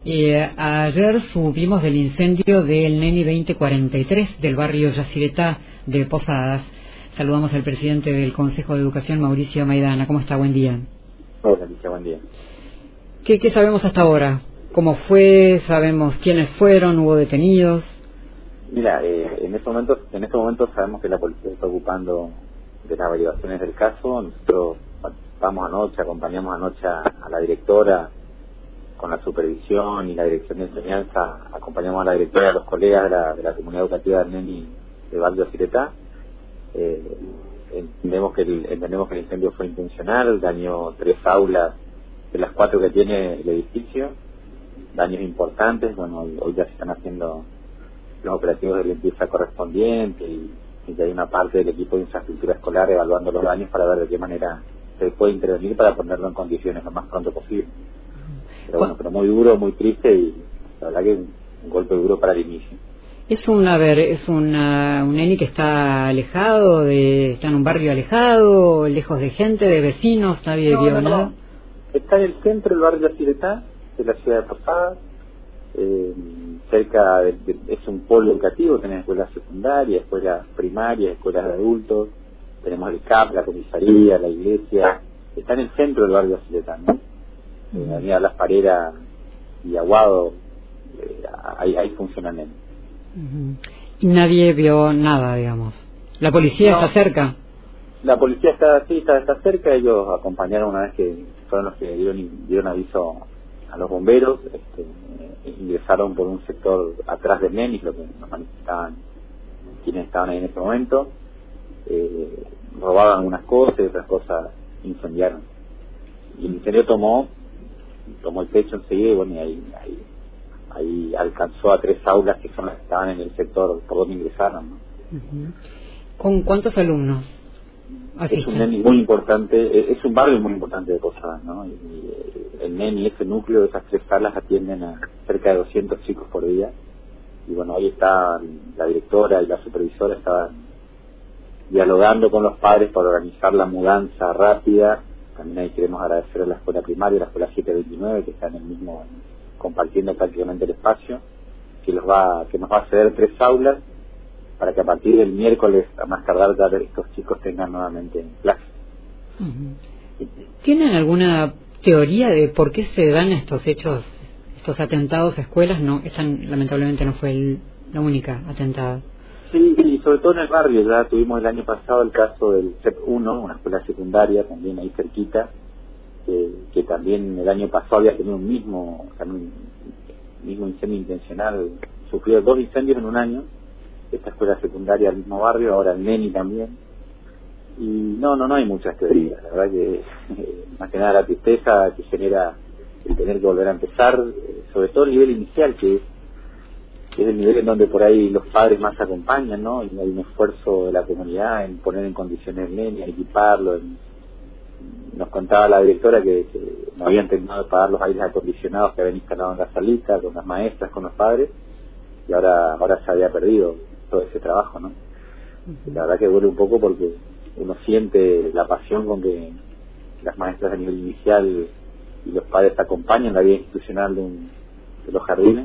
Ayer supimos del incendio del Neni 2043 del barrio Yacyretá de Posadas. Saludamos al presidente del Consejo de Educación, Mauricio Maidana. ¿Cómo está? Buen día. Hola, Alicia, buen día. ¿Qué sabemos hasta ahora? ¿Cómo fue? ¿Sabemos quiénes fueron? ¿Hubo detenidos? Mira, en este momento sabemos que la policía está ocupando de las averiguaciones del caso. Nosotros acompañamos anoche a la directora con la supervisión y la dirección de enseñanza, acompañamos a la directora y a los colegas de la comunidad educativa del Neni de barrio Yacyretá. Entendemos que el incendio fue intencional, dañó 3 aulas de las 4 que tiene el edificio, daños importantes. Bueno, hoy ya se están haciendo los operativos de limpieza correspondientes y ya hay una parte del equipo de infraestructura escolar evaluando los daños para ver de qué manera se puede intervenir para ponerlo en condiciones lo más pronto posible. Pero bueno, pero muy duro, muy triste y la verdad que un golpe duro para el inicio. Es un neni que está alejado, está en un barrio alejado, lejos de gente, de vecinos, nadie vio nada. No. Está en el centro del barrio Yacyretá, de la ciudad de Posadas, es un polo educativo, tenemos escuelas secundarias, escuelas primarias, escuelas de adultos, tenemos el CAP, la comisaría, la iglesia, está en el centro del barrio Yacyretá, ¿no? La avenida Las Pareras y Aguado, ahí funcionan. Y nadie vio nada, digamos. ¿La policía está cerca? La policía está cerca. Ellos acompañaron una vez que fueron los que dieron aviso a los bomberos. Ingresaron por un sector atrás del Neni, lo que nos manifestaban quienes estaban ahí en ese momento. Robaban algunas cosas y otras cosas incendiaron. Y el incendio tomó el techo enseguida y bueno, ahí alcanzó a 3 aulas que son las que estaban en el sector por donde ingresaron, ¿no? ¿Con cuántos alumnos asisten? Es un Neni muy importante, es un barrio muy importante de Posadas, ¿no? Y el Neni, ese núcleo de esas 3 salas atienden a cerca de 200 chicos por día. Y bueno, hoy está la directora y la supervisora estaban dialogando con los padres para organizar la mudanza rápida. También ahí queremos agradecer a la escuela primaria, la escuela 729, que está en el mismo, compartiendo prácticamente el espacio, que nos va a ceder 3 aulas para que a partir del miércoles, a más tardar, ya estos chicos tengan nuevamente clases. ¿Tienen alguna teoría de por qué se dan estos hechos, estos atentados a escuelas? No, lamentablemente no fue la única atentada. Sí, y sobre todo en el barrio. Ya tuvimos el año pasado el caso del CEP 1, una escuela secundaria también ahí cerquita, que también el año pasado había tenido un mismo incendio intencional. Sufrió 2 incendios en un año, esta escuela secundaria del mismo barrio, ahora el Neni también. Y no hay muchas teorías. La verdad que más que nada la tristeza que genera el tener que volver a empezar, sobre todo el nivel inicial, que es el nivel en donde por ahí los padres más acompañan, ¿no? Y hay un esfuerzo de la comunidad en poner en condiciones el Neni, en equiparlo. Nos contaba la directora que no habían terminado de pagar los aires acondicionados que habían instalado en la salita, con las maestras, con los padres, y ahora se había perdido todo ese trabajo, ¿no? La verdad que duele un poco porque uno siente la pasión con que las maestras a nivel inicial y los padres acompañan la vida institucional de los jardines.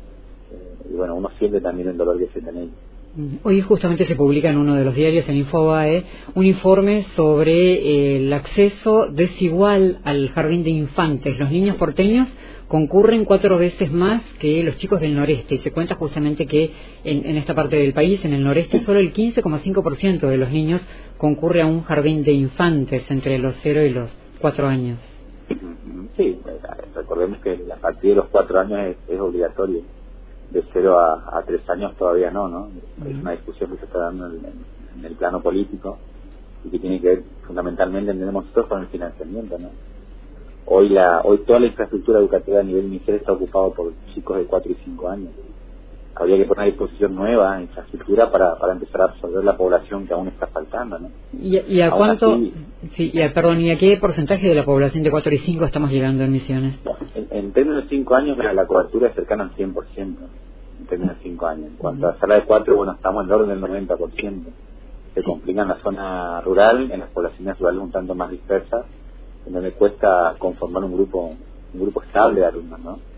Y bueno, uno siente también el dolor que sienten ellos. Hoy justamente se publica en uno de los diarios, en Infobae, un informe sobre el acceso desigual al jardín de infantes. Los niños porteños concurren 4 veces más que los chicos del noreste, y se cuenta justamente que en esta parte del país, en el noreste, solo el 15,5% de los niños concurre a un jardín de infantes entre los 0 y los 4 años. Sí, recordemos que a partir de los 4 años es obligatorio. De 0 a 3 años todavía no. Es una discusión que se está dando en el plano político y que tiene que ver fundamentalmente, entendemos nosotros, con el financiamiento, ¿no? Hoy toda la infraestructura educativa a nivel inicial está ocupada por chicos de 4 y 5 años. Habría que poner a disposición nueva infraestructura para empezar a absorber la población que aún está faltando, ¿no? ¿Y a cuánto? Sí, ¿y a qué porcentaje de la población de 4 y 5 estamos llegando en Misiones? En términos de 5 años, la cobertura es cercana al 100%, en términos de 5 años. En cuanto a sala de 4, bueno, estamos en el orden del 90%. Se complica en la zona rural, en las poblaciones rurales un tanto más dispersas, en donde cuesta conformar un grupo estable de alumnos, ¿no?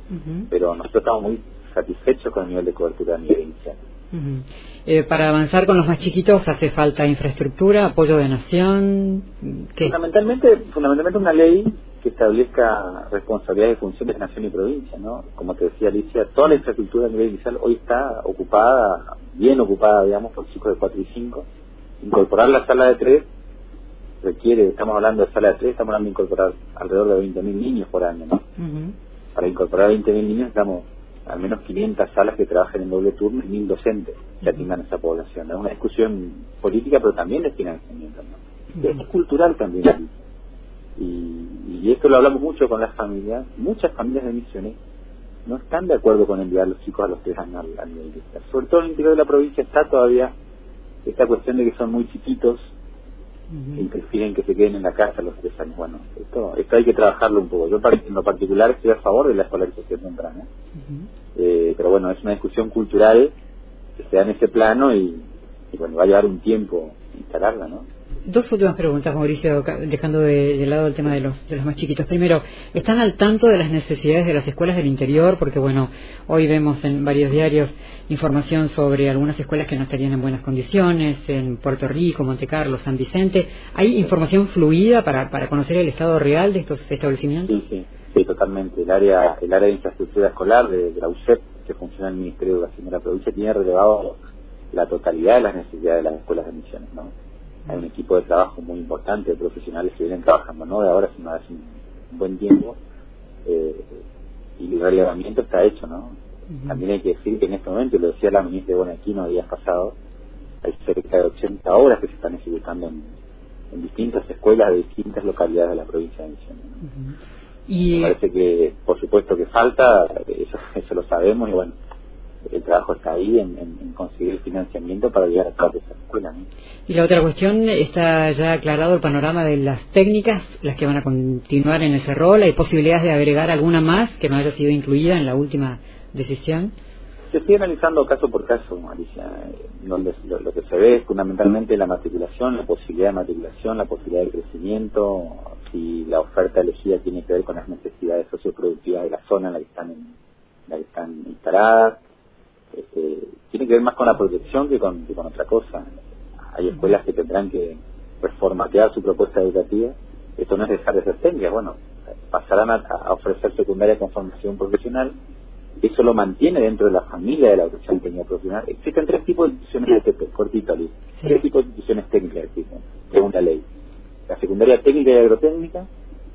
pero nosotros estamos muy satisfechos con el nivel de cobertura a nivel inicial. Para avanzar con los más chiquitos hace falta infraestructura, apoyo de nación. ¿Qué? Fundamentalmente una ley que establezca responsabilidades y funciones de nación y provincia, ¿no? Como te decía Alicia, toda la infraestructura a nivel inicial hoy está ocupada, bien ocupada, digamos, por chicos de 4 y 5. Incorporar la sala de 3 requiere, estamos hablando de sala de 3, estamos hablando de incorporar alrededor de 20.000 niños por año, ¿no? Para incorporar 20.000 niños necesitamos al menos 500 salas que trabajen en doble turno y 1.000 docentes que atiendan a esa población. Es una discusión política, pero también de financiamiento, ¿no? Es cultural también. Y esto lo hablamos mucho con las familias. Muchas familias de Misiones no están de acuerdo con enviar a los chicos a los 3 años al nivel inicial. Sobre todo en el interior de la provincia está todavía esta cuestión de que son muy chiquitos y prefieren que se queden en la casa a los 3 años. Bueno, esto hay que trabajarlo un poco. Yo en lo particular estoy a favor de la escolarización temprana. Pero bueno, es una discusión cultural que se da en ese plano y bueno, va a llevar un tiempo instalarla, ¿no? Dos últimas preguntas, Mauricio, dejando de lado el tema de los más chiquitos. Primero, ¿están al tanto de las necesidades de las escuelas del interior? Porque bueno, hoy vemos en varios diarios información sobre algunas escuelas que no estarían en buenas condiciones, en Puerto Rico, Monte Carlo, San Vicente. ¿Hay información fluida para conocer el estado real de estos establecimientos? Sí, totalmente. El área de infraestructura escolar de la UCEP, que funciona en el Ministerio de Educación de la provincia, tiene relevado la totalidad de las necesidades de las escuelas de Misiones, ¿no? Hay un equipo de trabajo muy importante de profesionales que vienen trabajando, no de ahora, sino de hace un buen tiempo, y el relevamiento está hecho, ¿no? También hay que decir que en este momento, lo decía la ministra de Bonaquino días pasados, hay cerca de 80 obras que se están ejecutando en distintas escuelas de distintas localidades de la provincia de Misiones, ¿no? Me parece que, por supuesto que falta, eso lo sabemos, y bueno, el trabajo está ahí en conseguir el financiamiento para llegar a todas esas escuelas, ¿no? Y la otra cuestión, ¿está ya aclarado el panorama de las técnicas, las que van a continuar en ese rol? ¿Hay posibilidades de agregar alguna más que no haya sido incluida en la última decisión? Se sigue analizando caso por caso, Alicia, donde lo que se ve es fundamentalmente la matriculación, la posibilidad de matriculación, la posibilidad de crecimiento, si la oferta elegida tiene que ver con las necesidades socioproductivas de la zona en la que están instaladas. Tiene que ver más con la proyección que con otra cosa. Hay escuelas que tendrán que reformatear su propuesta educativa. Esto no es dejar de ser técnicas, bueno, pasarán a ofrecer secundaria con formación profesional. Eso lo mantiene dentro de la familia de la educación técnica profesional. Existen 3 tipos de instituciones de TP, cortito, Liz. 3 tipos de instituciones técnicas existen, según la ley: la secundaria técnica y agrotécnica,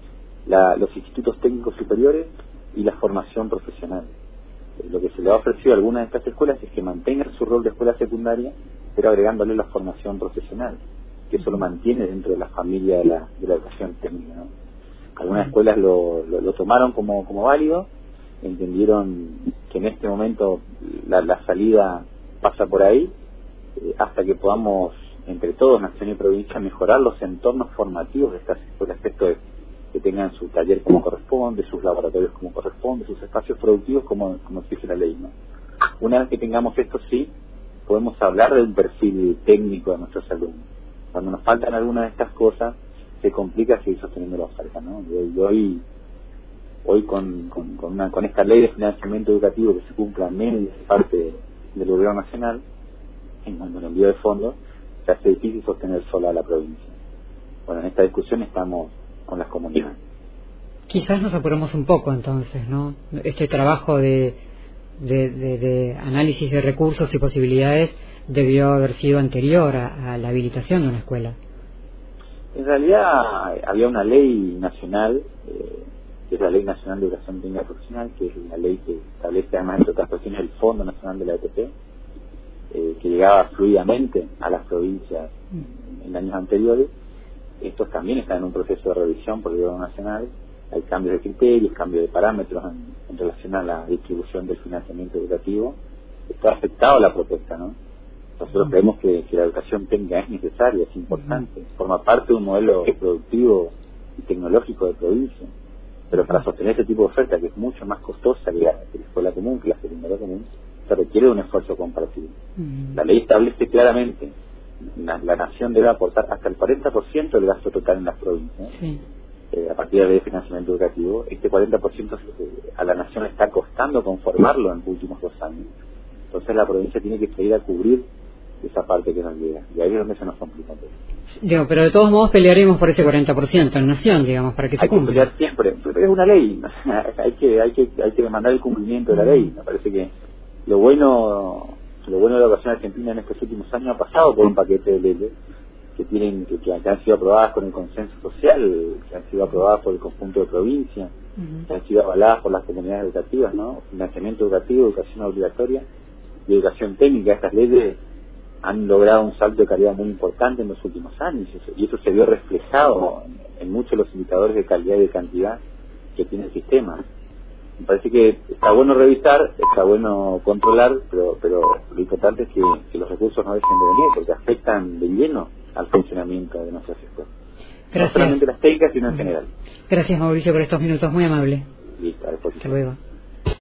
los institutos técnicos superiores y la formación profesional. Lo que se le ha ofrecido a algunas de estas escuelas es que mantengan su rol de escuela secundaria, pero agregándole la formación profesional, que eso lo mantiene dentro de la familia de la educación técnica, ¿no? Algunas escuelas lo tomaron como válido, entendieron que en este momento la salida pasa por ahí, hasta que podamos, entre todos, nación y provincia, mejorar los entornos formativos de estas escuelas, esto es, que tengan su taller como corresponde, sus laboratorios como corresponde, sus espacios productivos como exige la ley, ¿no? Una vez que tengamos esto, sí, podemos hablar de un perfil técnico de nuestros alumnos. Cuando nos faltan algunas de estas cosas, se complica seguir sosteniendo la oferta, ¿no? Y hoy con esta ley de financiamiento educativo que se cumpla media parte del gobierno nacional, en cuanto al envío de fondos, se hace difícil sostener sola a la provincia. Bueno, en esta discusión estamos con las comunidades. Quizás nos apuramos un poco entonces, ¿no? Este trabajo de análisis de recursos y posibilidades debió haber sido anterior a la habilitación de una escuela. En realidad había una ley nacional, que es la Ley Nacional de Educación Técnica Profesional, que es la ley que establece, además de otras cuestiones, el Fondo Nacional de la ETP, que llegaba fluidamente a las provincias en años anteriores. Estos también están en un proceso de revisión por el gobierno nacional. Hay cambios de criterios, cambios de parámetros en relación a la distribución del financiamiento educativo. Esto ha afectado la propuesta, ¿no? Nosotros creemos que la educación técnica es necesaria, es importante, forma parte de un modelo productivo y tecnológico de provincia. Pero para sostener ese tipo de oferta, que es mucho más costosa que la escuela común, que la secundaria común, se requiere de un esfuerzo compartido. La ley establece claramente la nación debe aportar hasta el 40% del gasto total en las provincias. a partir de financiamiento educativo, este 40% a la nación le está costando conformarlo en los últimos 2 años. Entonces la provincia tiene que salir a cubrir esa parte que nos llega, y ahí es donde se nos complica todo. Digo, pero de todos modos pelearemos por ese 40% en nación, digamos, para que se cumpla. Hay que pelear siempre, pero es una ley, hay que demandar el cumplimiento de la ley. Me parece que lo bueno de la educación argentina en estos últimos años ha pasado por un paquete de leyes que han sido aprobadas con el consenso social, que han sido aprobadas por el conjunto de provincias, que han sido avaladas por las comunidades educativas, ¿no? Financiamiento educativo, educación obligatoria y educación técnica. Estas leyes han logrado un salto de calidad muy importante en los últimos años, y eso se vio reflejado en muchos de los indicadores de calidad y de cantidad que tiene el sistema. Me parece que está bueno revisar, está bueno controlar, pero lo importante es que los recursos no dejen de venir, porque afectan de lleno al funcionamiento de nuestras escuelas. Gracias. No solamente las técnicas, sino en general. Gracias, Mauricio, por estos minutos, muy amable. Listo, a disposición. Hasta luego.